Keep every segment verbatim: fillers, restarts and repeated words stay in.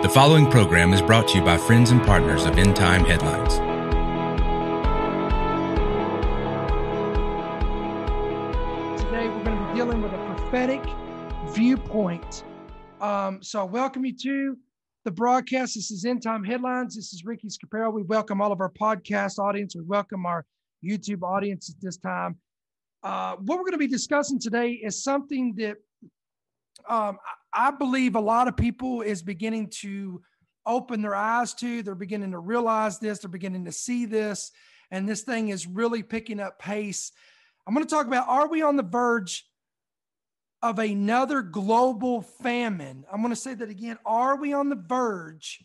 The following program is brought to you by friends and partners of End Time Headlines. Today we're going to be dealing with a prophetic viewpoint. Um, so I welcome you to the broadcast. This is End Time Headlines. This is Ricky Scaparo. We welcome all of our podcast audience. We welcome our YouTube audience at this time. Uh, what we're going to be discussing today is something that um, I believe a lot of people is beginning to open their eyes to. They're beginning to realize this. They're beginning to see this. And this thing is really picking up pace. I'm going to talk about, are we on the verge of another global famine? I'm going to say that again. Are we on the verge?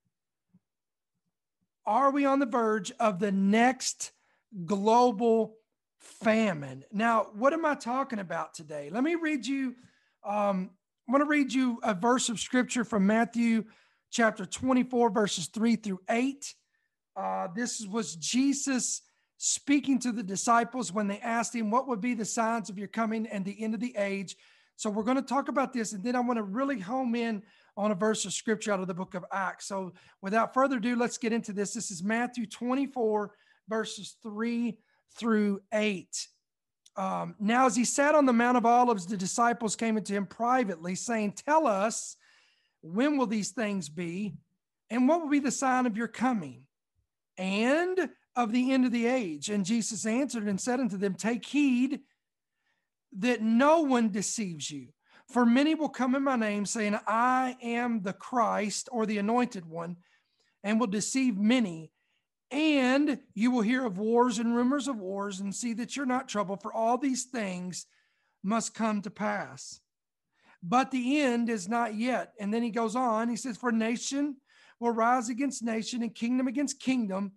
Are we on the verge of the next global famine? Now, what am I talking about today? Let me read you. Um, I'm going to read you a verse of scripture from Matthew chapter twenty-four, verses three through eight. Uh, this was Jesus speaking to the disciples when they asked him, what would be the signs of your coming and the end of the age? So we're going to talk about this, and then I want to really home in on a verse of scripture out of the book of Acts. So without further ado, let's get into this. This is Matthew twenty-four, verses three through eight. Um, now, as he sat on the Mount of Olives, the disciples came into him privately, saying, tell us, when will these things be? And what will be the sign of your coming and of the end of the age? And Jesus answered and said unto them, take heed that no one deceives you. For many will come in my name, saying, I am the Christ, or the anointed one, and will deceive many. And you will hear of wars and rumors of wars, and see that you're not troubled, for all these things must come to pass. But the end is not yet. And then he goes on, he says, for nation will rise against nation, and kingdom against kingdom,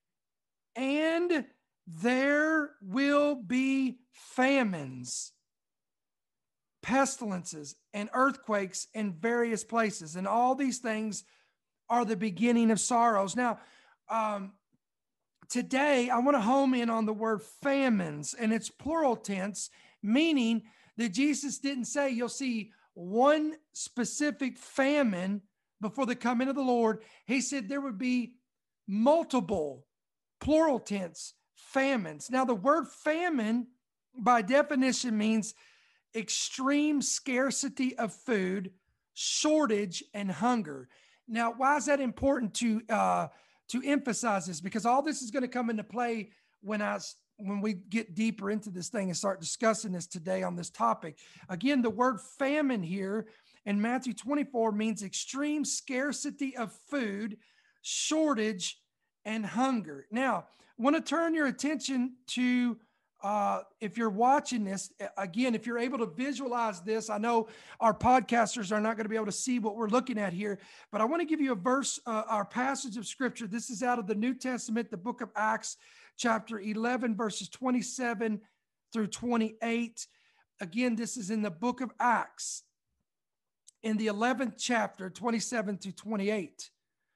and there will be famines, pestilences, and earthquakes in various places. And all these things are the beginning of sorrows. Now, um, today, I want to home in on the word famines, and it's plural tense, meaning that Jesus didn't say you'll see one specific famine before the coming of the Lord. He said there would be multiple, plural tense, famines. Now, the word famine, by definition, means extreme scarcity of food, shortage, and hunger. Now, why is that important to uh, to emphasize this? Because all this is going to come into play when I when we get deeper into this thing and start discussing this today on this topic. Again, the word famine here in Matthew twenty-four means extreme scarcity of food, shortage, and hunger. Now, I want to turn your attention to, uh, if you're watching this, again, if you're able to visualize this, I know our podcasters are not going to be able to see what we're looking at here, but I want to give you a verse, uh, our passage of scripture. This is out of the New Testament, the book of Acts, chapter eleven, verses twenty-seven through twenty-eight. Again, this is in the book of Acts, in the eleventh chapter, twenty-seven through twenty-eight.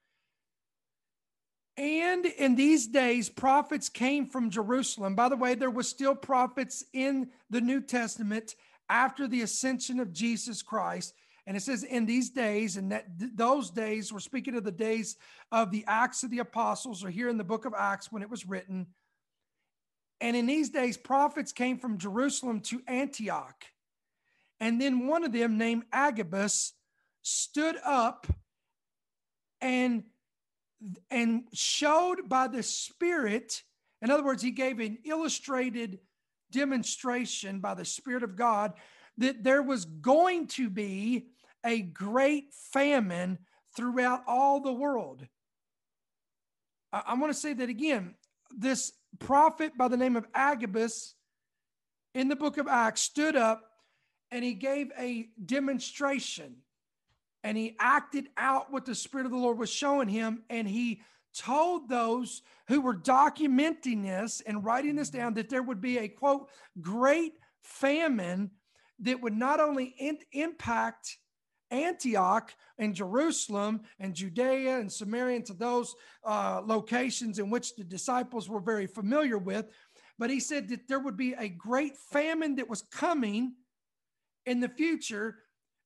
And in these days, prophets came from Jerusalem. By the way, there were still prophets in the New Testament after the ascension of Jesus Christ. And it says in these days, and that th- those days, we're speaking of the days of the Acts of the Apostles, or here in the book of Acts when it was written. And in these days, prophets came from Jerusalem to Antioch. And then one of them, named Agabus, stood up and and showed by the Spirit, in other words, he gave an illustrated demonstration by the Spirit of God that there was going to be a great famine throughout all the world. I, I want to say that again. This prophet by the name of Agabus in the book of Acts stood up and he gave a demonstration. And he acted out what the Spirit of the Lord was showing him. And he told those who were documenting this and writing this down that there would be a, quote, great famine that would not only in, impact Antioch and Jerusalem and Judea and Samaria, and to those uh, locations in which the disciples were very familiar with, but he said that there would be a great famine that was coming in the future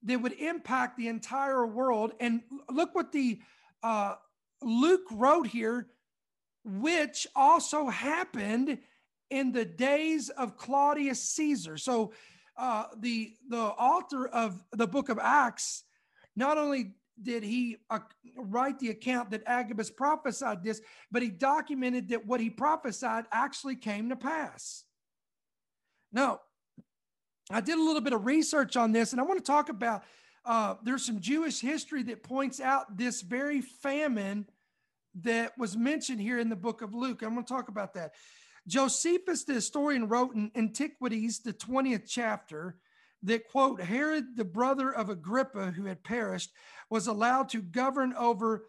that would impact the entire world. And look what the uh, Luke wrote here, which also happened in the days of Claudius Caesar. So uh, the, the author of the book of Acts, not only did he uh, write the account that Agabus prophesied this, but he documented that what he prophesied actually came to pass. Now, I did a little bit of research on this, and I want to talk about, uh, there's some Jewish history that points out this very famine that was mentioned here in the book of Luke. I'm going to talk about that. Josephus, the historian, wrote in Antiquities, the twentieth chapter, that, quote, Herod, the brother of Agrippa, who had perished, was allowed to govern over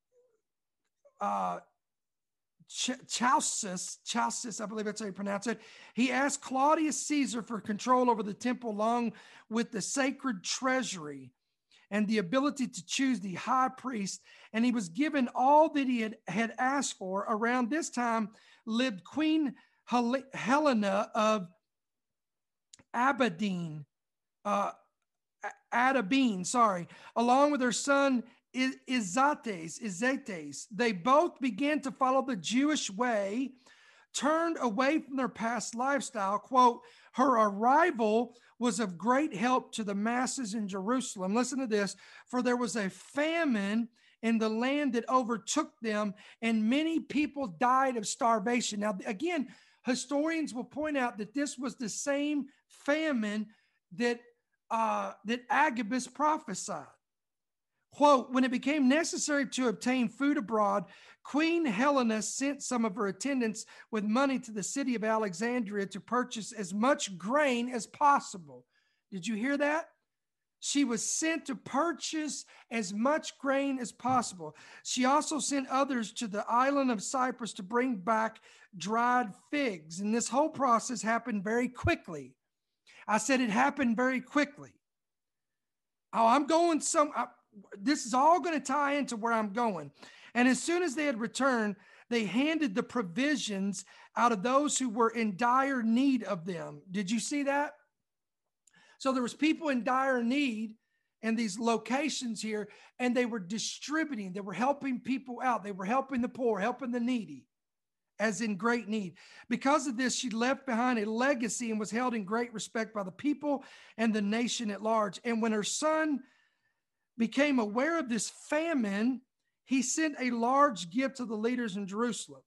uh, Ch- Chalcis, Chalcis, I believe that's how you pronounce it. He asked Claudius Caesar for control over the temple along with the sacred treasury and the ability to choose the high priest. And he was given all that he had, had asked for. Around this time lived Queen Hel- Helena of Aberdeen, uh, Adabine, sorry, along with her son Izates, Izates. They both began to follow the Jewish way, turned away from their past lifestyle. Quote, her arrival was of great help to the masses in Jerusalem. Listen to this, for there was a famine in the land that overtook them, and many people died of starvation. Now, again, historians will point out that this was the same famine that Uh, that Agabus prophesied. Quote, when it became necessary to obtain food abroad, Queen Helena sent some of her attendants with money to the city of Alexandria to purchase as much grain as possible. Did you hear that? She was sent to purchase as much grain as possible. She also sent others to the island of Cyprus to bring back dried figs. And this whole process happened very quickly. I said it happened very quickly. Oh, I'm going some, I, this is all going to tie into where I'm going. And as soon as they had returned, they handed the provisions out of those who were in dire need of them. Did you see that? So there was people in dire need in these locations here, and they were distributing, they were helping people out. They were helping the poor, helping the needy, as in great need. Because of this, she left behind a legacy and was held in great respect by the people and the nation at large. And when her son became aware of this famine, he sent a large gift to the leaders in Jerusalem.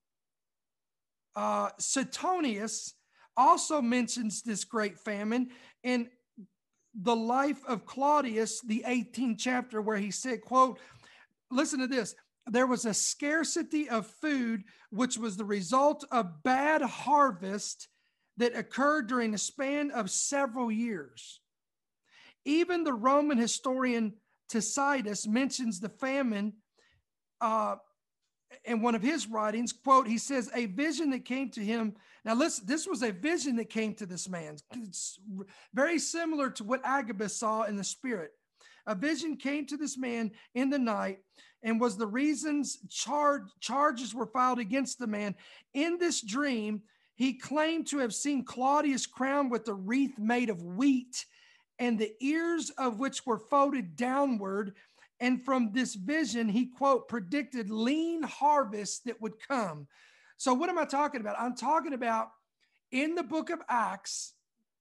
Uh, Suetonius also mentions this great famine in the life of Claudius, the eighteenth chapter, where he said, quote, listen to this, there was a scarcity of food, which was the result of bad harvest that occurred during a span of several years. Even the Roman historian Tacitus mentions the famine uh, in one of his writings. Quote, he says, a vision that came to him. Now, listen, this was a vision that came to this man. It's very similar to what Agabus saw in the spirit. A vision came to this man in the night, and was the reasons char- charges were filed against the man. In this dream, he claimed to have seen Claudius crowned with a wreath made of wheat, and the ears of which were folded downward. And from this vision, he, quote, predicted lean harvests that would come. So what am I talking about? I'm talking about in the book of Acts,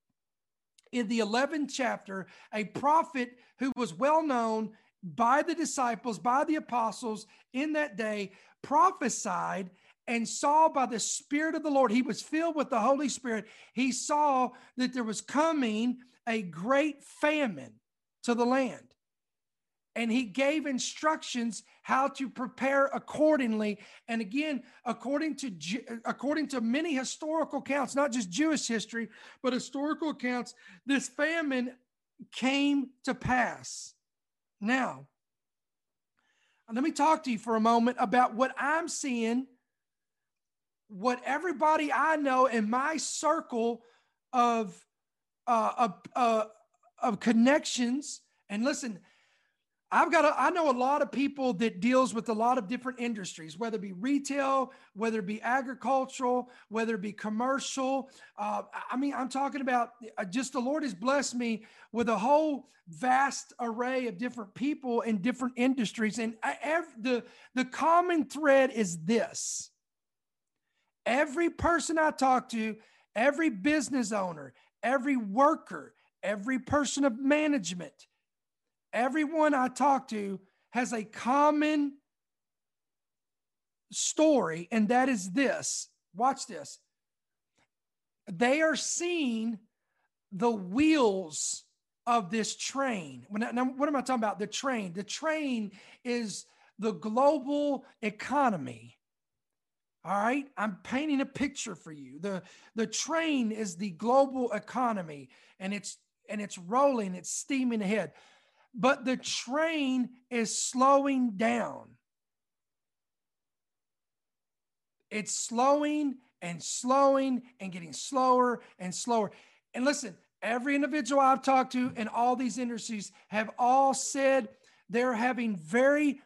in the eleventh chapter, a prophet who was well known by the disciples, by the apostles in that day, prophesied and saw by the Spirit of the Lord. He was filled with the Holy Spirit. He saw that there was coming a great famine to the land. And he gave instructions how to prepare accordingly. And again, according to according to many historical accounts, not just Jewish history, but historical accounts, this famine came to pass. Now, let me talk to you for a moment about what I'm seeing, what everybody I know in my circle of, uh, of, uh, of connections. And listen, I've got, a, I know a lot of people that deals with a lot of different industries, whether it be retail, whether it be agricultural, whether it be commercial. Uh, I mean, I'm talking about uh, just the Lord has blessed me with a whole vast array of different people in different industries. And I, every, the, the common thread is this. Every person I talk to, every business owner, every worker, every person of management, everyone I talk to has a common story, and that is this. Watch this. They are seeing the wheels of this train. Now, what am I talking about? The train. The train is the global economy. All right, I'm painting a picture for you. The, the train is the global economy, and it's and it's rolling, it's steaming ahead. But the train is slowing down. It's slowing and slowing and getting slower and slower. And listen, every individual I've talked to in all these industries have all said they're having very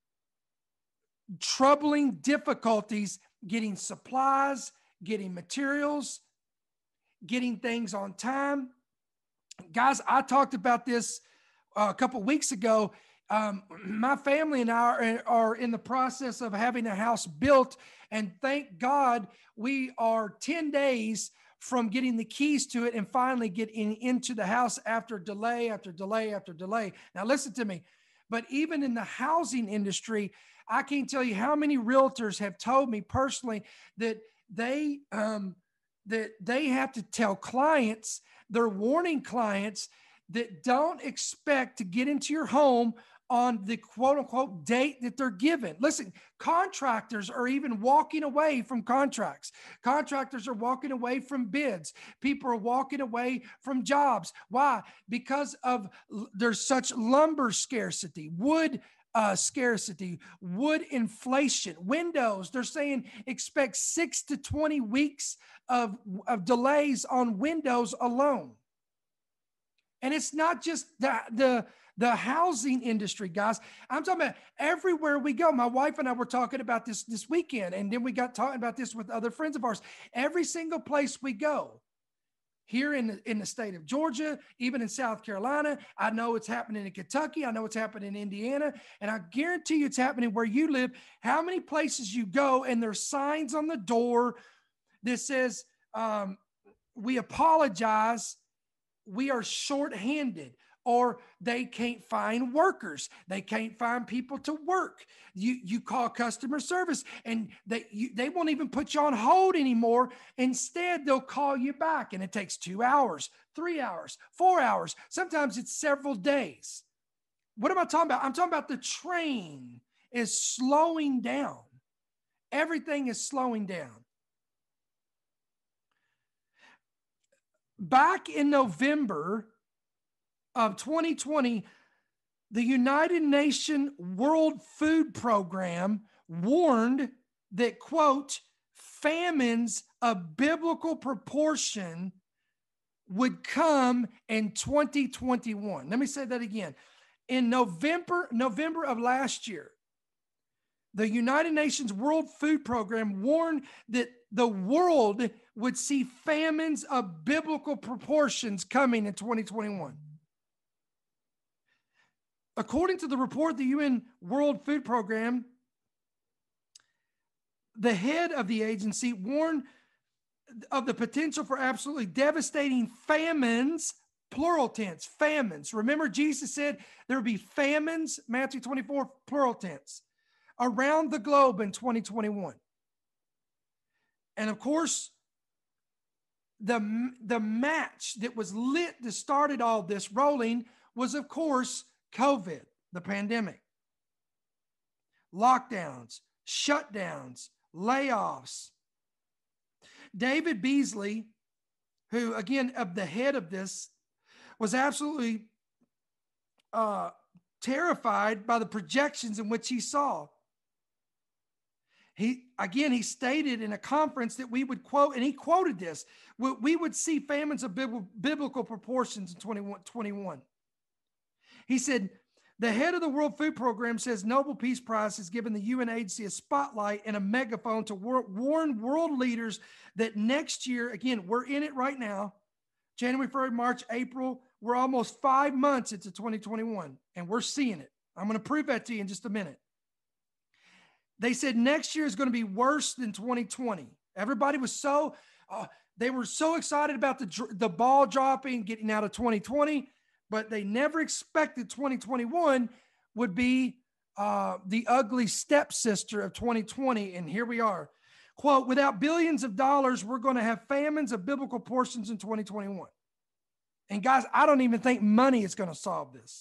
troubling difficulties getting supplies, getting materials, getting things on time. Guys, I talked about this uh, a couple weeks ago. Um, my family and I are, are in the process of having a house built, and thank God we are ten days from getting the keys to it and finally getting into the house after delay after delay after delay. Now listen to me, but even in the housing industry, I can't tell you how many realtors have told me personally that they um, that they have to tell clients, they're warning clients that don't expect to get into your home on the quote unquote date that they're given. Listen, contractors are even walking away from contracts. Contractors are walking away from bids. People are walking away from jobs. Why? Because of there's such lumber scarcity, wood uh, scarcity, wood inflation, windows. They're saying expect six to twenty weeks of, of delays on windows alone. And it's not just the, the, the housing industry, guys. I'm talking about everywhere we go. My wife and I were talking about this this weekend, and then we got talking about this with other friends of ours. Every single place we go, here in the, in the state of Georgia, even in South Carolina, I know it's happening in Kentucky. I know it's happening in Indiana, and I guarantee you it's happening where you live. How many places you go, and there's signs on the door that says, um, we apologize, we are shorthanded, or they can't find workers. They can't find people to work. You, you call customer service and they, you, they won't even put you on hold anymore. Instead, they'll call you back, and it takes two hours, three hours, four hours. Sometimes it's several days. What am I talking about? I'm talking about the train is slowing down. Everything is slowing down. Back in November of twenty twenty, the United Nations World Food Program warned that, quote, famines of biblical proportion would come in twenty twenty-one. Let me say that again. In November, November of last year, the United Nations World Food Program warned that the world would see famines of biblical proportions coming in twenty twenty-one. According to the report, the U N World Food Program, the head of the agency warned of the potential for absolutely devastating famines, plural tense, famines. Remember, Jesus said there would be famines, Matthew twenty-four, plural tense, around the globe in twenty twenty-one. And of course, the, the match that was lit that started all this rolling was, of course, COVID, the pandemic. Lockdowns, shutdowns, layoffs. David Beasley, who, again, of the head of this, was absolutely uh, terrified by the projections in which he saw. He, again, he stated in a conference that we would quote, and he quoted this, we, we would see famines of biblical proportions in twenty twenty-one. He said, The head of the World Food Program says Nobel Peace Prize has given the U N agency a spotlight and a megaphone to war- warn world leaders that next year, again, we're in it right now, January, February, March, April, we're almost five months into twenty twenty-one, and we're seeing it. I'm going to prove that to you in just a minute. They said next year is going to be worse than twenty twenty. Everybody was so, uh, they were so excited about the, the ball dropping, getting out of twenty twenty, but they never expected twenty twenty-one would be uh, the ugly stepsister of twenty twenty, and here we are. Quote, without billions of dollars, we're going to have famines of biblical portions in twenty twenty-one. And guys, I don't even think money is going to solve this.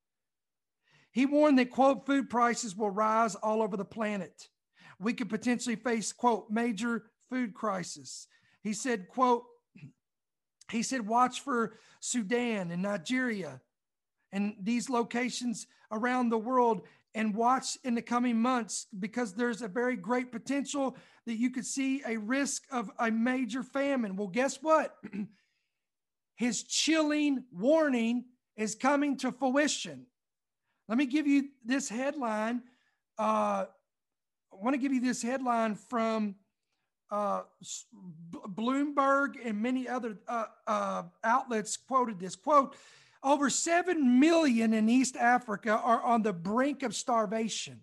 He warned that, quote, food prices will rise all over the planet. We could potentially face, quote, major food crisis. He said, quote, he said, watch for Sudan and Nigeria and these locations around the world, and watch in the coming months, because there's a very great potential that you could see a risk of a major famine. Well, guess what? His chilling warning is coming to fruition. Let me give you this headline. Uh, I want to give you this headline from uh, Bloomberg and many other uh, uh, outlets quoted this. Quote, over seven million in East Africa are on the brink of starvation.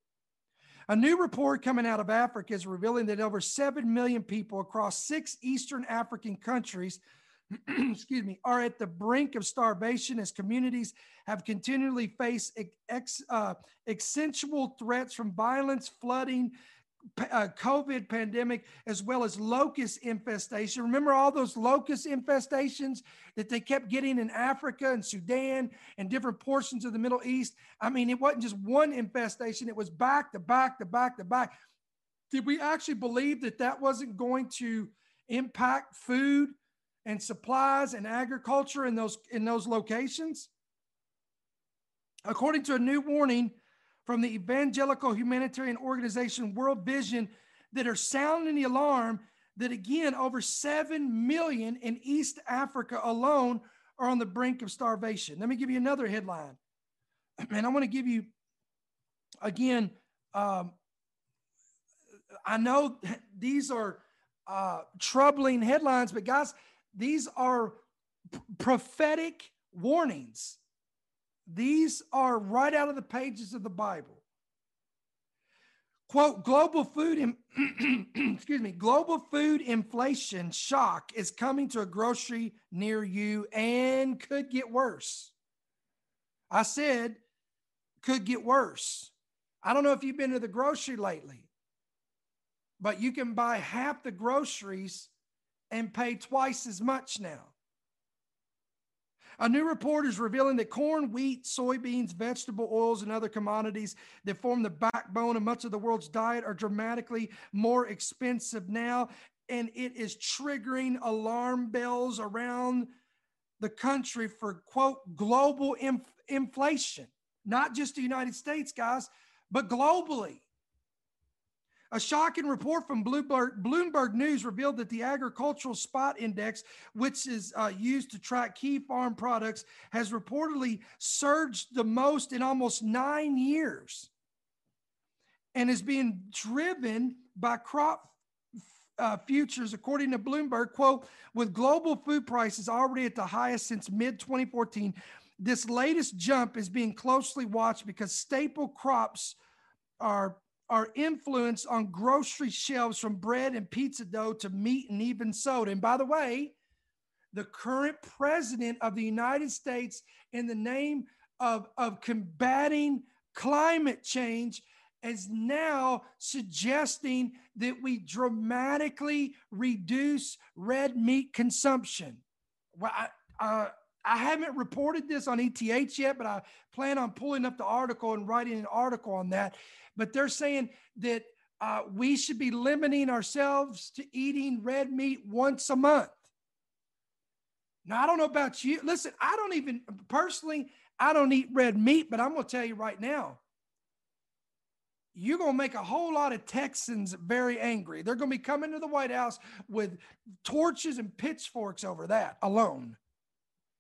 A new report coming out of Africa is revealing that over seven million people across six Eastern African countries excuse me, are at the brink of starvation as communities have continually faced ex, uh, accentual threats from violence, flooding, uh, COVID pandemic, as well as locust infestation. Remember all those locust infestations that they kept getting in Africa and Sudan and different portions of the Middle East? I mean, it wasn't just one infestation. It was back to back to back to back. Did we actually believe that that wasn't going to impact food and supplies and agriculture in those, in those locations? According to a new warning from the evangelical humanitarian organization World Vision, that are sounding the alarm that, again, over seven million in East Africa alone are on the brink of starvation. Let me give you another headline. And I want to give you, again, um, I know these are uh, troubling headlines, but guys, these are p- prophetic warnings. These are right out of the pages of the Bible. Quote, global food, in, excuse me, global food inflation shock is coming to a grocery near you and could get worse. I said, could get worse. I don't know if you've been to the grocery lately, but you can buy half the groceries and pay twice as much now. A new report is revealing that corn, wheat, soybeans, vegetable oils, and other commodities that form the backbone of much of the world's diet are dramatically more expensive now, and it is triggering alarm bells around the country for, quote, global inf- inflation. Not just the United States, guys, but globally. A shocking report from Bloomberg, Bloomberg News revealed that the agricultural spot index, which is uh, used to track key farm products, has reportedly surged the most in almost nine years and is being driven by crop uh, futures, according to Bloomberg. Quote, with global food prices already at the highest since mid twenty fourteen, this latest jump is being closely watched because staple crops are are influence on grocery shelves, from bread and pizza dough to meat and even soda. And by the way, the current president of the United States, in the name of, of combating climate change, is now suggesting that we dramatically reduce red meat consumption. Well, I, uh, I haven't reported this on E T H yet, but I plan on pulling up the article and writing an article on that. But they're saying that uh, we should be limiting ourselves to eating red meat once a month. Now, I don't know about you. Listen, I don't even, personally, I don't eat red meat, but I'm going to tell you right now, you're going to make a whole lot of Texans very angry. They're going to be coming to the White House with torches and pitchforks over that alone.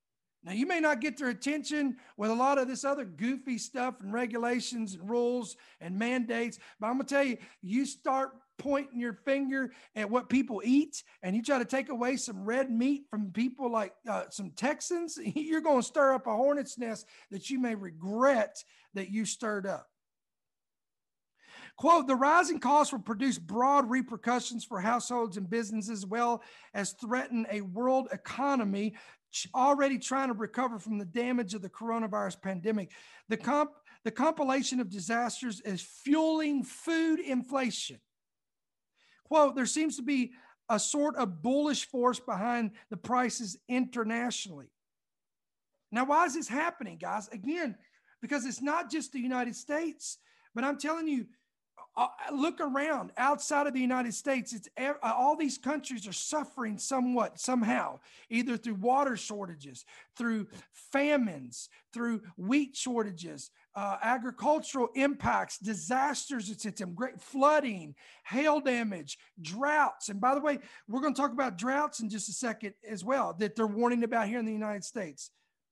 Now, you may not get their attention with a lot of this other goofy stuff and regulations and rules and mandates, but I'm going to tell you, you start pointing your finger at what people eat and you try to take away some red meat from people like uh, some Texans, you're going to stir up a hornet's nest that you may regret that you stirred up. Quote, the rising costs will produce broad repercussions for households and businesses, as well as threaten a world economy already trying to recover from the damage of the coronavirus pandemic. The, comp, the compilation of disasters is fueling food inflation. Quote, there seems to be a sort of bullish force behind the prices internationally. Now, why is this happening, guys? Again, because it's not just the United States, but I'm telling you, Uh, look around outside of the United States. It's uh, all these countries are suffering somewhat, somehow, either through water shortages, through famines, through wheat shortages, uh, agricultural impacts, disasters. It's, it's great flooding, hail damage, droughts. And by the way, we're going to talk about droughts in just a second as well, that they're warning about here in the United States.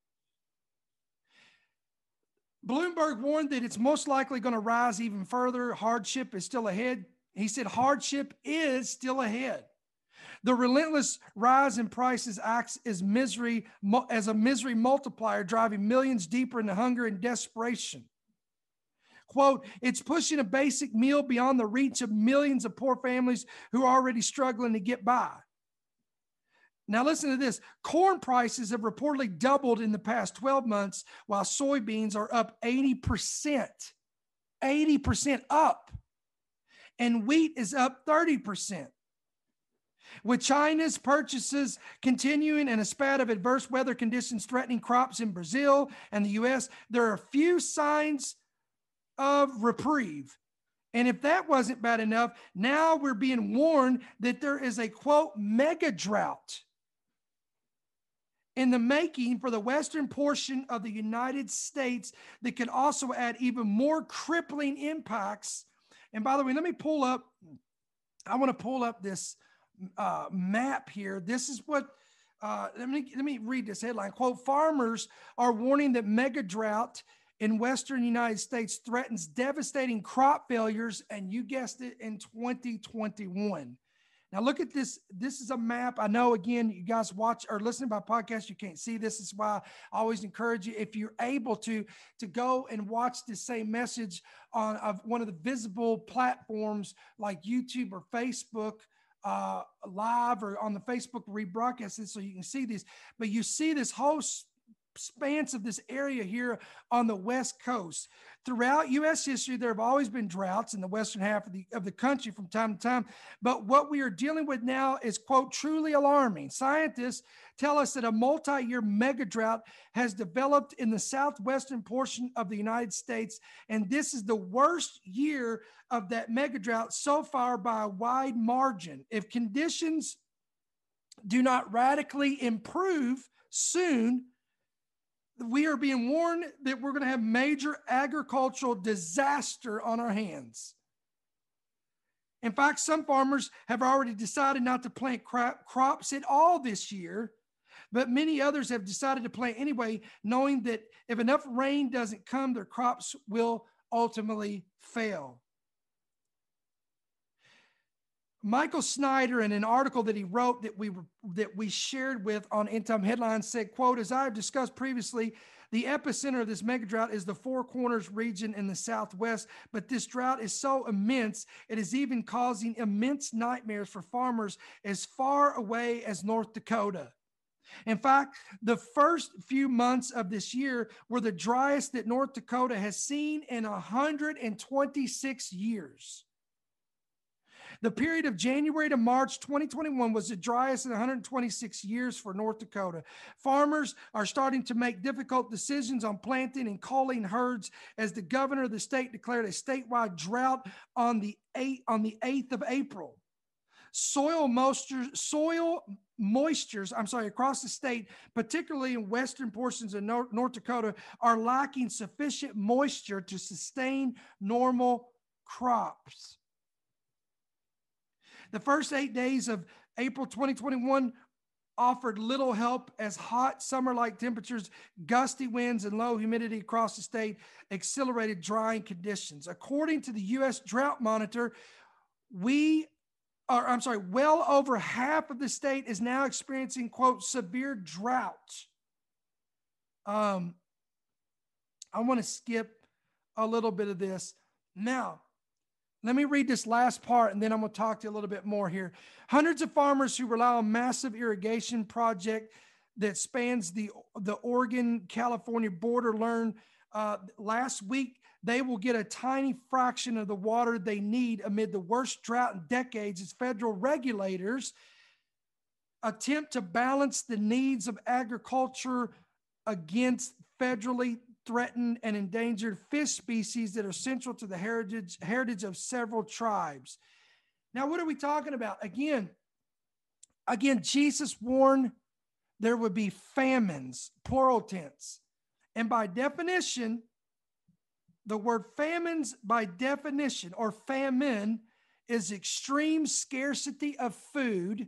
Bloomberg warned that it's most likely going to rise even further. Hardship is still ahead. He said hardship is still ahead. The relentless rise in prices acts as misery, as a misery multiplier, driving millions deeper into hunger and desperation. Quote, it's pushing a basic meal beyond the reach of millions of poor families who are already struggling to get by. Now listen to this. Corn prices have reportedly doubled in the past twelve months, while soybeans are up eighty percent. eighty percent up. And wheat is up thirty percent. With China's purchases continuing and a spat of adverse weather conditions threatening crops in Brazil and the U S, there are few signs of reprieve. And if that wasn't bad enough, now we're being warned that there is a, quote, mega drought in the making for the western portion of the United States that could also add even more crippling impacts. And by the way, let me pull up, I want to pull up this uh, map here. This is what, uh, let me, let me read this headline. Quote, farmers are warning that mega drought in western United States threatens devastating crop failures, and you guessed it, in twenty twenty-one. Now look at this. This is a map. I know, again, you guys watch or listen by podcast, you can't see this. This is why I always encourage you, if you're able to, to go and watch this same message on of one of the visible platforms like YouTube or Facebook uh, live, or on the Facebook rebroadcast, so you can see this. But you see this whole expanse of this area here on the West Coast. Throughout U S history, there have always been droughts in the western half of the, of the country from time to time. But what we are dealing with now is, quote, truly alarming. Scientists tell us that a multi-year mega drought has developed in the southwestern portion of the United States. And this is the worst year of that mega drought so far by a wide margin. If conditions do not radically improve soon, we are being warned that we're going to have major agricultural disaster on our hands. In fact, some farmers have already decided not to plant crop, crops at all this year, but many others have decided to plant anyway, knowing that if enough rain doesn't come, their crops will ultimately fail. Michael Snyder, in an article that he wrote that we that we shared with on End Time Headlines, said, quote, as I've discussed previously, the epicenter of this mega drought is the Four Corners region in the Southwest, but this drought is so immense, it is even causing immense nightmares for farmers as far away as North Dakota. In fact, the first few months of this year were the driest that North Dakota has seen in one hundred twenty-six years. The period of January to March twenty twenty-one was the driest in one hundred twenty-six years for North Dakota. Farmers are starting to make difficult decisions on planting and culling herds as the governor of the state declared a statewide drought on the eighth, on the eighth of April. Soil moisture, soil moistures, I'm sorry, across the state, particularly in western portions of North, North Dakota, are lacking sufficient moisture to sustain normal crops. The first eight days of April twenty twenty-one offered little help as hot summer-like temperatures, gusty winds, and low humidity across the state accelerated drying conditions. According to the U S Drought Monitor, we are, I'm sorry, well over half of the state is now experiencing, quote, severe drought. Um, I want to skip a little bit of this. Now, let me read this last part, and then I'm going to talk to you a little bit more here. Hundreds of farmers who rely on massive irrigation project that spans the, the Oregon-California border learned uh, last week they will get a tiny fraction of the water they need amid the worst drought in decades as federal regulators attempt to balance the needs of agriculture against federally threatened and endangered fish species that are central to the heritage, heritage of several tribes. Now, what are we talking about? Again, again, Jesus warned there would be famines, plural tense. And by definition, the word famines by definition, or famine, is extreme scarcity of food,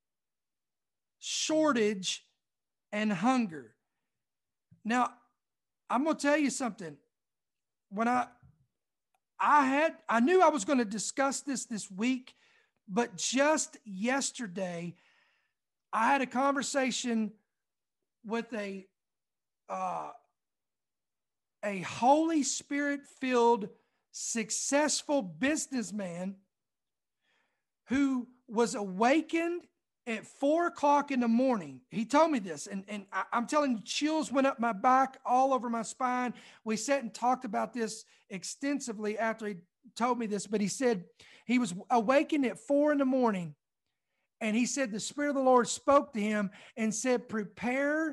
shortage, and hunger. Now, I'm going to tell you something. When I, I had, I knew I was going to discuss this this week, but just yesterday, I had a conversation with a, uh, a Holy Spirit-filled, successful businessman who was awakened at four o'clock in the morning. He told me this, and, and I, I'm telling you, chills went up my back, all over my spine. We sat and talked about this extensively after he told me this, but he said he was awakened at four in the morning, and he said the Spirit of the Lord spoke to him and said, prepare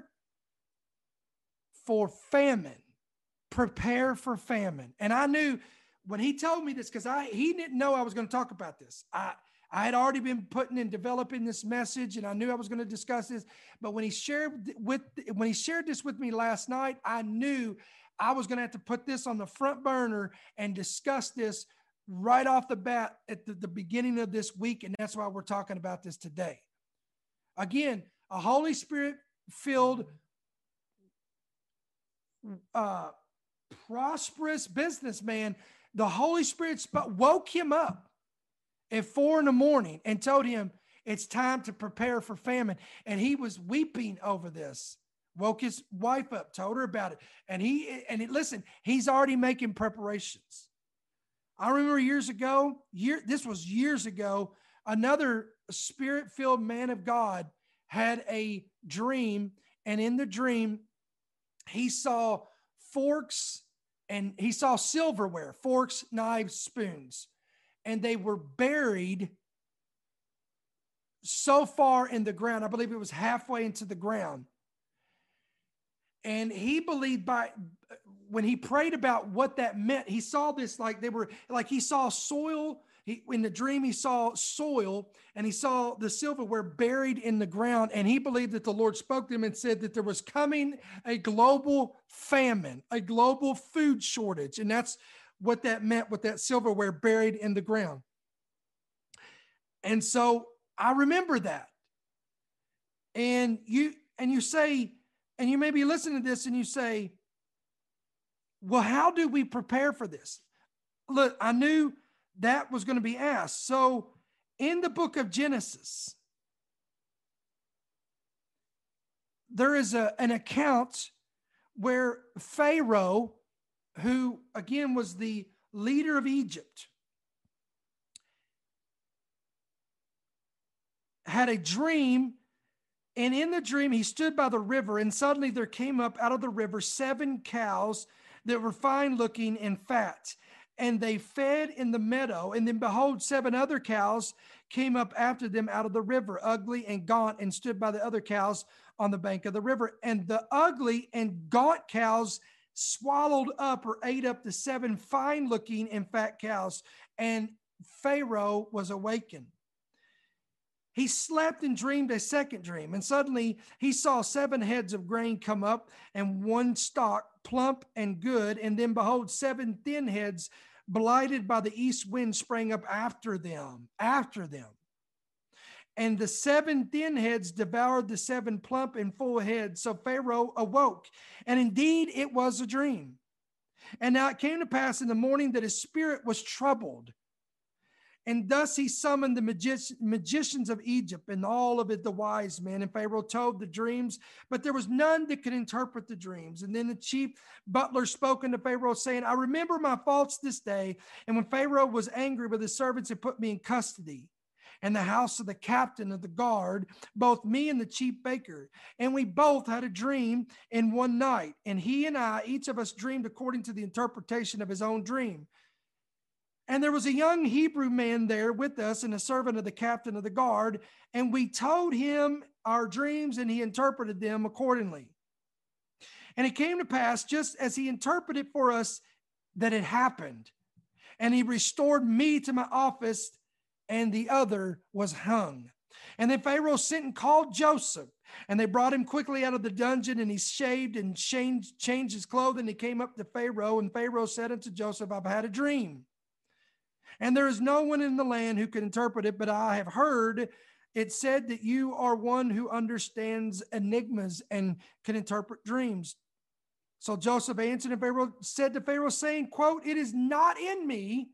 for famine. Prepare for famine. And I knew when he told me this, because I he didn't know I was going to talk about this. I I had already been putting and developing this message, and I knew I was going to discuss this. But when he shared with when he shared this with me last night, I knew I was going to have to put this on the front burner and discuss this right off the bat at the, the beginning of this week. And that's why we're talking about this today. Again, a Holy Spirit-filled, uh, prosperous businessman, the Holy Spirit sp- woke him up at four in the morning and told him it's time to prepare for famine. And he was weeping over this. Woke his wife up, told her about it. And he, and it, listen, he's already making preparations. I remember years ago, year, this was years ago, another Spirit-filled man of God had a dream. And in the dream, he saw forks and he saw silverware, forks, knives, spoons. And they were buried so far in the ground. I believe it was halfway into the ground. And he believed by, when he prayed about what that meant, he saw this like they were, like he saw soil. He, in the dream, he saw soil and he saw the silverware buried in the ground. And he believed that the Lord spoke to him and said that there was coming a global famine, a global food shortage. And that's what that meant with that silverware buried in the ground. And so I remember that. And you, and you say, and you may be listening to this and you say, well, how do we prepare for this? Look, I knew that was going to be asked. So in the book of Genesis, there is a, an account where Pharaoh, who again was the leader of Egypt, had a dream. And in the dream, he stood by the river, and suddenly there came up out of the river seven cows that were fine looking and fat. And they fed in the meadow. And then behold, seven other cows came up after them out of the river, ugly and gaunt, and stood by the other cows on the bank of the river. And the ugly and gaunt cows swallowed up or ate up the seven fine looking and fat cows. And Pharaoh was awakened. He slept and dreamed a second dream. And suddenly he saw seven heads of grain come up and one stalk, plump and good. And then behold, seven thin heads blighted by the east wind sprang up after them, after them. and the seven thin heads devoured the seven plump and full heads. So Pharaoh awoke, and indeed it was a dream. And now it came to pass in the morning that his spirit was troubled. And thus he summoned the magic- magicians of Egypt and all of it, the wise men. And Pharaoh told the dreams, but there was none that could interpret the dreams. And then the chief butler spoke unto Pharaoh, saying, I remember my faults this day. And when Pharaoh was angry with his servants and put me in custody in the house of the captain of the guard, both me and the chief baker. And we both had a dream in one night. And he and I, each of us dreamed according to the interpretation of his own dream. And there was a young Hebrew man there with us and a servant of the captain of the guard. And we told him our dreams and he interpreted them accordingly. And it came to pass just as he interpreted for us that it happened. And he restored me to my office and the other was hung. And then Pharaoh sent and called Joseph. And they brought him quickly out of the dungeon, and he shaved and changed, changed his clothing. And he came up to Pharaoh, and Pharaoh said unto Joseph, I've had a dream. And there is no one in the land who can interpret it, but I have heard it said that you are one who understands enigmas and can interpret dreams. So Joseph answered, and Pharaoh said to Pharaoh, saying, quote, it is not in me.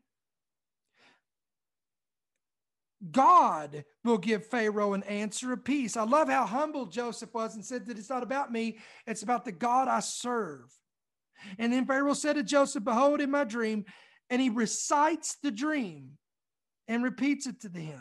God will give Pharaoh an answer of peace. I love how humble Joseph was and said that it's not about me, it's about the God I serve. And then Pharaoh said to Joseph, behold, in my dream, and he recites the dream and repeats it to him.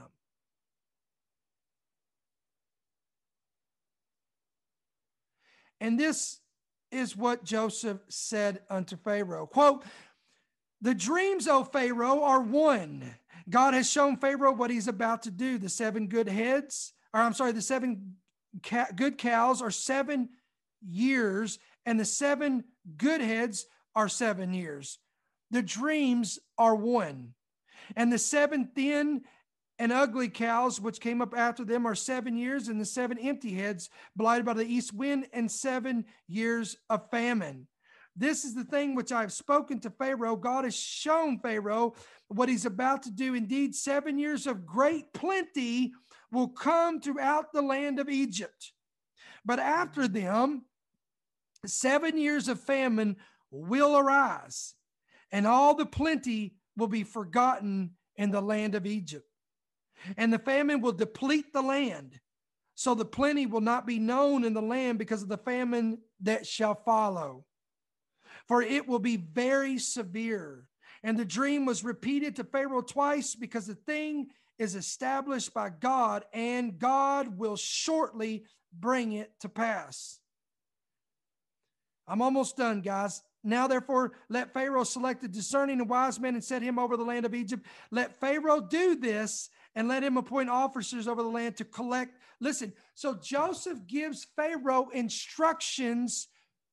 And this is what Joseph said unto Pharaoh. Quote, the dreams, O Pharaoh, are one. God has shown Pharaoh what he's about to do. The seven good heads, or I'm sorry, the seven ca- good cows are seven years, and the seven good heads are seven years. The dreams are one. And the seven thin and ugly cows, which came up after them, are seven years, and the seven empty heads blighted by the east wind, and seven years of famine. This is the thing which I have spoken to Pharaoh. God has shown Pharaoh what he's about to do. Indeed, seven years of great plenty will come throughout the land of Egypt. But after them, seven years of famine will arise, and all the plenty will be forgotten in the land of Egypt. And the famine will deplete the land, so the plenty will not be known in the land because of the famine that shall follow. For it will be very severe. And the dream was repeated to Pharaoh twice because the thing is established by God, and God will shortly bring it to pass. I'm almost done, guys. Now, therefore, let Pharaoh select a discerning and wise man and set him over the land of Egypt. Let Pharaoh do this, and let him appoint officers over the land to collect. Listen, so Joseph gives Pharaoh instructions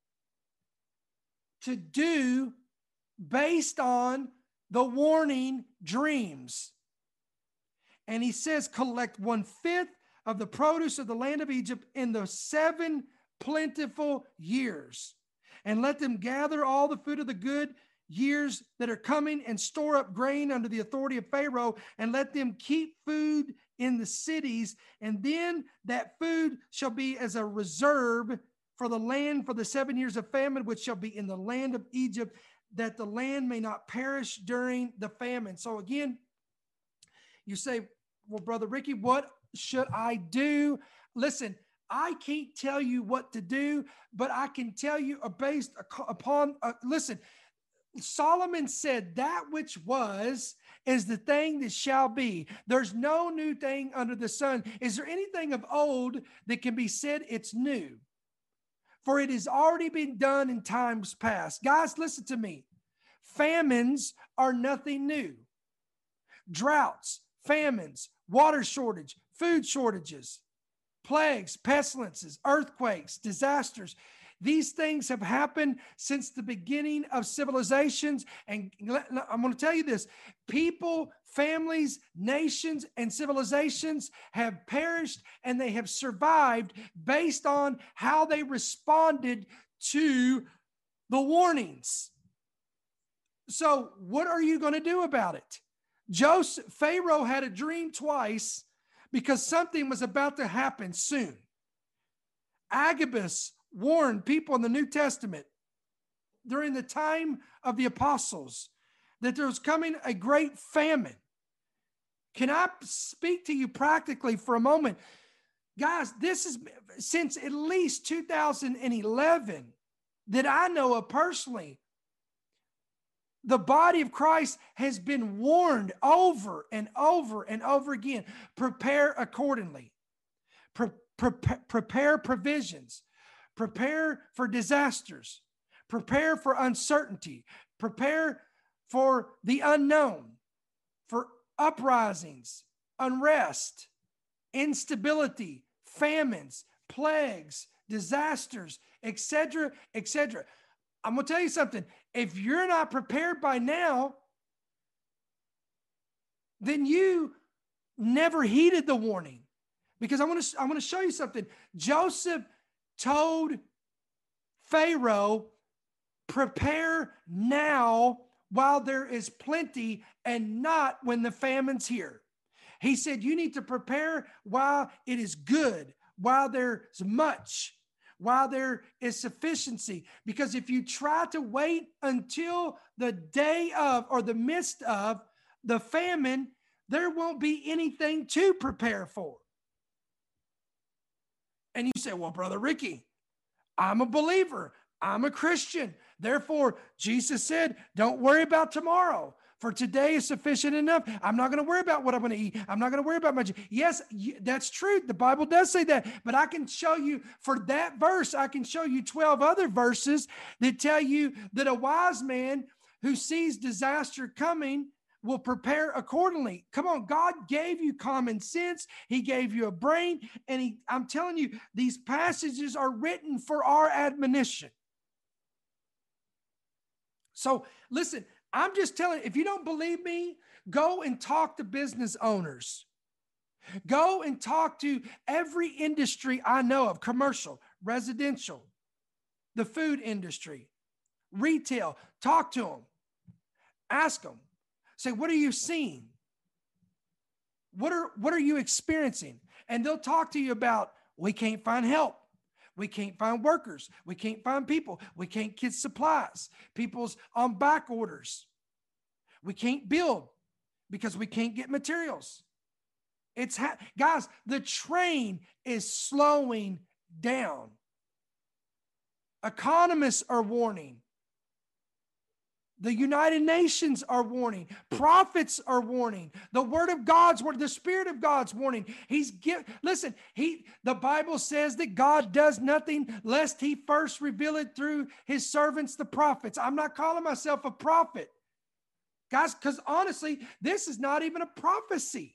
to do based on the warning dreams. And he says, collect one fifth of the produce of the land of Egypt in the seven plentiful years, and let them gather all the food of the good years that are coming, and store up grain under the authority of Pharaoh, and let them keep food in the cities. And then that food shall be as a reserve for the land for the seven years of famine, which shall be in the land of Egypt, that the land may not perish during the famine. So again, you say, well, Brother Ricky, what should I do? Listen, I can't tell you what to do, but I can tell you based upon, uh, listen, Solomon said that which was is the thing that shall be. There's no new thing under the sun. Is there anything of old that can be said it's new? For it has already been done in times past. Guys, listen to me. Famines are nothing new. Droughts, famines, water shortage, food shortages, plagues, pestilences, earthquakes, disasters. These things have happened since the beginning of civilizations. And I'm going to tell you this. People, families, nations, and civilizations have perished, and they have survived based on how they responded to the warnings. So what are you going to do about it? Joseph, Pharaoh had a dream twice, because something was about to happen soon. Agabus warned people in the New Testament during the time of the apostles that there was coming a great famine. Can I speak to you practically for a moment? Guys, this is since at least two thousand eleven that I know of personally. The body of Christ has been warned over and over and over again. Prepare accordingly. Pre- pre- prepare provisions. Prepare for disasters. Prepare for uncertainty. Prepare for the unknown, for uprisings, unrest, instability, famines, plagues, disasters, et cetera, et cetera. I'm going to tell you something. If you're not prepared by now, then you never heeded the warning. Because I want to I want to show you something. Joseph told Pharaoh, prepare now while there is plenty and not when the famine's here. He said, you need to prepare while it is good, while there's much, while there is sufficiency. Because if you try to wait until the day of or the midst of the famine, there won't be anything to prepare for. And you say, well, Brother Ricky, I'm a believer. I'm a Christian. Therefore, Jesus said, don't worry about tomorrow. For today is sufficient enough. I'm not going to worry about what I'm going to eat. I'm not going to worry about my. Yes, that's true. The Bible does say that. But I can show you for that verse, I can show you twelve other verses that tell you that a wise man who sees disaster coming will prepare accordingly. Come on, God gave you common sense. He gave you a brain. And he, I'm telling you, these passages are written for our admonition. So listen, I'm just telling you, if you don't believe me, go and talk to business owners. Go and talk to every industry I know of, commercial, residential, the food industry, retail. Talk to them. Ask them. Say, what are you seeing? What are, what are you experiencing? And they'll talk to you about, we can't find help. We can't find workers. We can't find people. We can't get supplies. People's on back orders. We can't build because we can't get materials. It's ha- guys, the train is slowing down. Economists are warning. The United Nations are warning. Prophets are warning. The Word of God's warning. The Spirit of God's warning. He's give. Listen, he. The Bible says that God does nothing lest He first reveal it through His servants, the prophets. I'm not calling myself a prophet, guys, because honestly, this is not even a prophecy.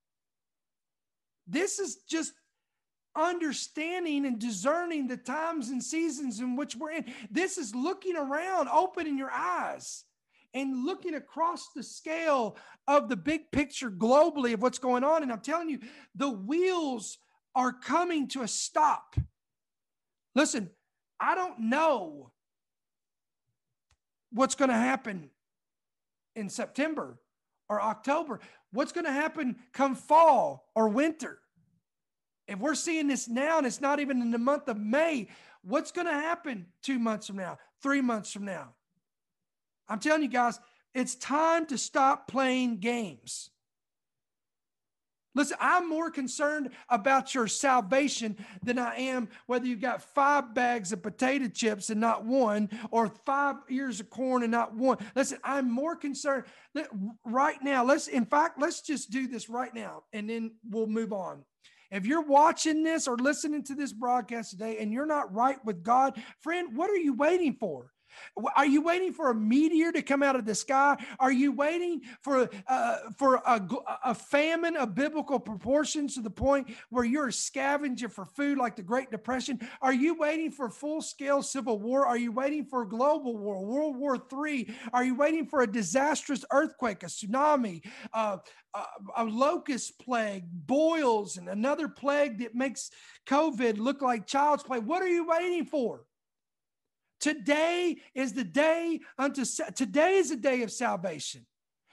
This is just understanding and discerning the times and seasons in which we're in. This is looking around, opening your eyes and looking across the scale of the big picture globally of what's going on. And I'm telling you, the wheels are coming to a stop. Listen, I don't know what's going to happen in September or October. What's going to happen come fall or winter? If we're seeing this now and it's not even in the month of May, what's going to happen two months from now, three months from now? I'm telling you guys, it's time to stop playing games. Listen, I'm more concerned about your salvation than I am whether you've got five bags of potato chips and not one, or five ears of corn and not one. Listen, I'm more concerned that right now. Let's, in fact, let's just do this right now and then we'll move on. If you're watching this or listening to this broadcast today and you're not right with God, friend, what are you waiting for? Are you waiting for a meteor to come out of the sky? Are you waiting for, uh, for a, a famine of biblical proportions to the point where you're scavenging for food like the Great Depression? Are you waiting for full-scale civil war? Are you waiting for a global war, World War Three? Are you waiting for a disastrous earthquake, a tsunami, uh, a, a locust plague, boils, and another plague that makes COVID look like child's play? What are you waiting for? Today is the day unto today is the day of salvation.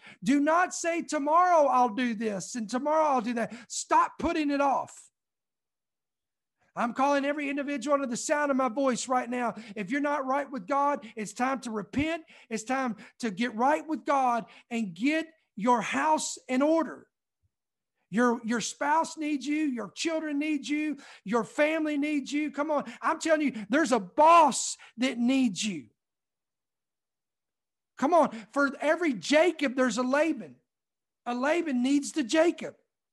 Do not say tomorrow I'll do this and tomorrow I'll do that. Stop putting it off. I'm calling every individual under the sound of my voice right now. If you're not right with God, it's time to repent. It's time to get right with God and get your house in order. Your, your spouse needs you. Your children need you. Your family needs you. Come on. I'm telling you, there's a boss that needs you. Come on. For every Jacob, there's a Laban. A Laban needs the Jacob.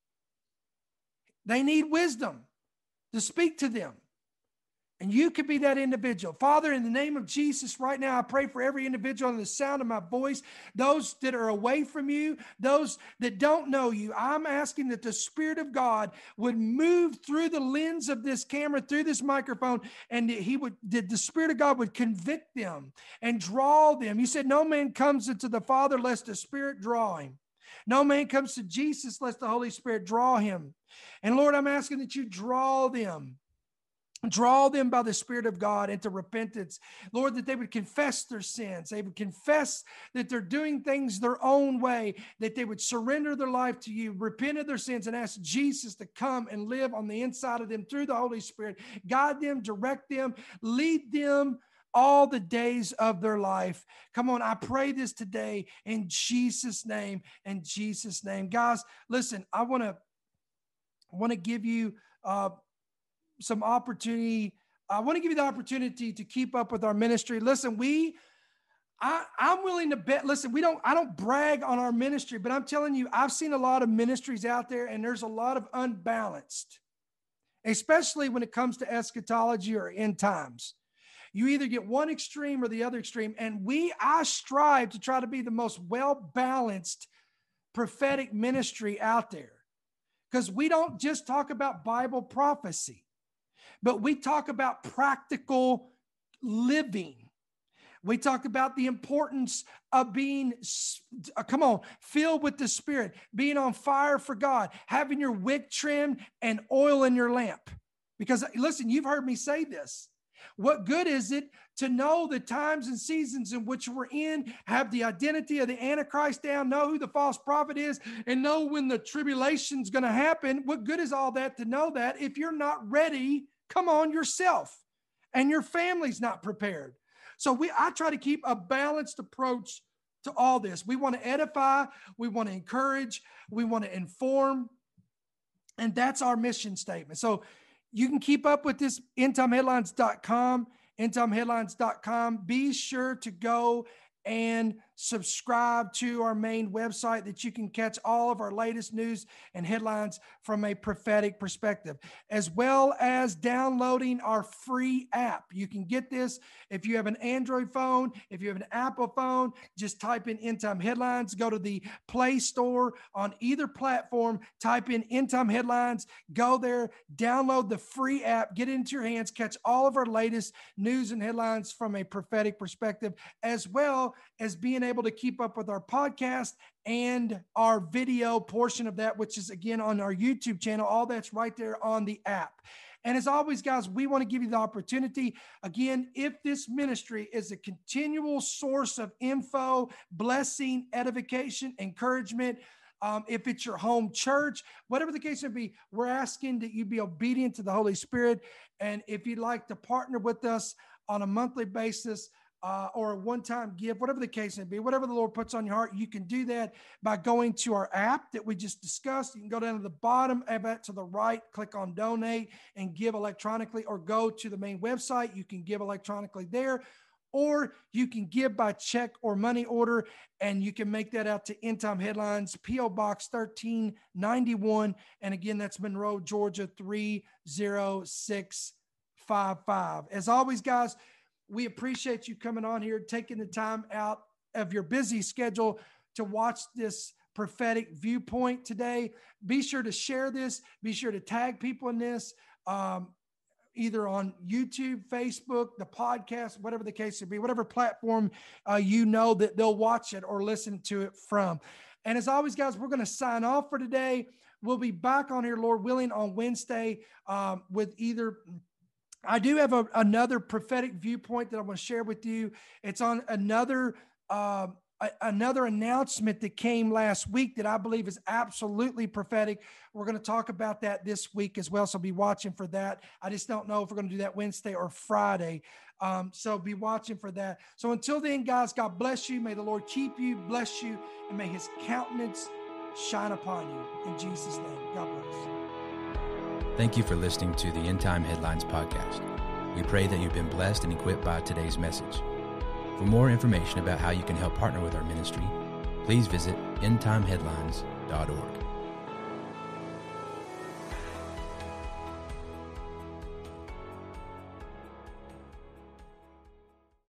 They need wisdom to speak to them. And you could be that individual. Father, in the name of Jesus, right now, I pray for every individual on the sound of my voice, those that are away from you, those that don't know you. I'm asking that the Spirit of God would move through the lens of this camera, through this microphone, and that he would, that the Spirit of God would convict them and draw them. You said, no man comes into the Father lest the Spirit draw him. No man comes to Jesus lest the Holy Spirit draw him. And Lord, I'm asking that you draw them. Draw them by the Spirit of God into repentance. Lord, that they would confess their sins. They would confess that they're doing things their own way, that they would surrender their life to you, repent of their sins, and ask Jesus to come and live on the inside of them through the Holy Spirit. Guide them, direct them, lead them all the days of their life. Come on, I pray this today in Jesus' name, in Jesus' name. Guys, listen, I want to I want to give you uh, some opportunity. I want to give you the opportunity to keep up with our ministry. Listen, we, I, I'm willing to bet, listen, we don't, I don't brag on our ministry, but I'm telling you, I've seen a lot of ministries out there and there's a lot of unbalanced, especially when it comes to eschatology or end times. You either get one extreme or the other extreme. And we, I strive to try to be the most well-balanced prophetic ministry out there. Because we don't just talk about Bible prophecy, but we talk about practical living. We talk about the importance of being, uh, come on, filled with the Spirit, being on fire for God, having your wick trimmed and oil in your lamp. Because listen, you've heard me say this. What good is it to know the times and seasons in which we're in, have the identity of the Antichrist down, know who the false prophet is, and know when the tribulation's going to happen? What good is all that to know that if you're not ready, come on, yourself, and your family's not prepared? So we, I try to keep a balanced approach to all this. We want to edify, we want to encourage, we want to inform, and that's our mission statement. So you can keep up with this, end time headlines dot com, end time headlines dot com. Be sure to go and subscribe to our main website that you can catch all of our latest news and headlines from a prophetic perspective, as well as downloading our free app. You can get this if you have an Android phone, if you have an Apple phone, just type in End Time Headlines, go to the Play Store on either platform, type in End Time Headlines, go there, download the free app, get it into your hands, catch all of our latest news and headlines from a prophetic perspective, as well as being able to keep up with our podcast and our video portion of that, which is again on our YouTube channel. All that's right there on the app. And as always, guys, we want to give you the opportunity. Again, if this ministry is a continual source of info, blessing, edification, encouragement, um, if it's your home church, whatever the case may be, we're asking that you be obedient to the Holy Spirit. And if you'd like to partner with us on a monthly basis, Uh, or a one-time gift, whatever the case may be, whatever the Lord puts on your heart, you can do that by going to our app that we just discussed. You can go down to the bottom of that to the right, click on donate and give electronically, or go to the main website. You can give electronically there, or you can give by check or money order, and you can make that out to End Time Headlines, P O Box thirteen ninety-one. And again, that's Monroe, Georgia, three zero six five five. As always, guys, we appreciate you coming on here, taking the time out of your busy schedule to watch this prophetic viewpoint today. Be sure to share this. Be sure to tag people in this, um, either on YouTube, Facebook, the podcast, whatever the case may be, whatever platform uh, you know that they'll watch it or listen to it from. And as always, guys, we're going to sign off for today. We'll be back on here, Lord willing, on Wednesday um, with either... I do have a, another prophetic viewpoint that I want to share with you. It's on another uh, a, another announcement that came last week that I believe is absolutely prophetic. We're going to talk about that this week as well. So be watching for that. I just don't know if we're going to do that Wednesday or Friday. Um, so be watching for that. So until then, guys, God bless you. May the Lord keep you, bless you, and may his countenance shine upon you. In Jesus' name, God bless. Thank you for listening to the End Time Headlines podcast. We pray that you've been blessed and equipped by today's message. For more information about how you can help partner with our ministry, please visit end time headlines dot org.